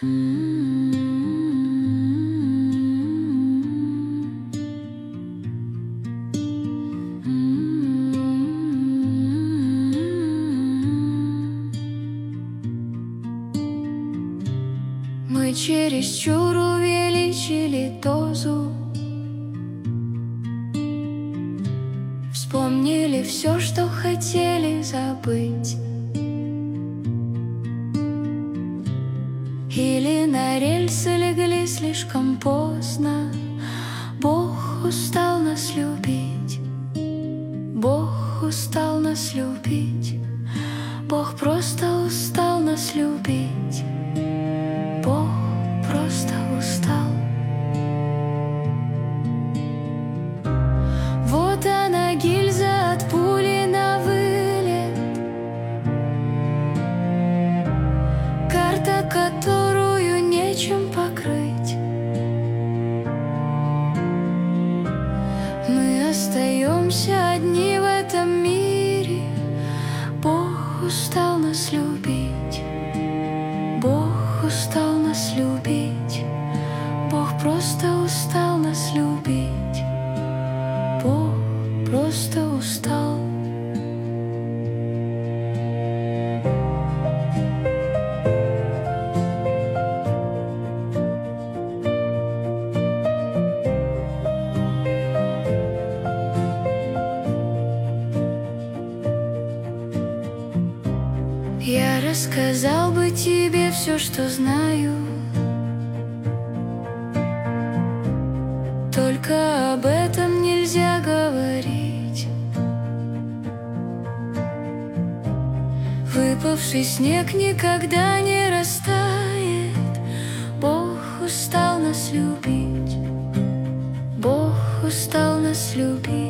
Мы чересчур увеличили дозу, вспомнили все, что хотели забыть, или на рельсы легли слишком поздно. Бог устал нас любить, Бог устал нас любить, Бог просто устал нас любить, Бог просто устал. Вот она, гильза от пули на вылет, карта, которую нечем покрыть. Мы остаемся одни в этом мире. Бог устал нас любить, Бог устал нас любить, Бог просто устал нас любить, Бог просто устал. Я рассказал бы тебе все, что знаю, только об этом нельзя говорить. Выпавший снег никогда не растает. Бог устал нас любить, Бог устал нас любить.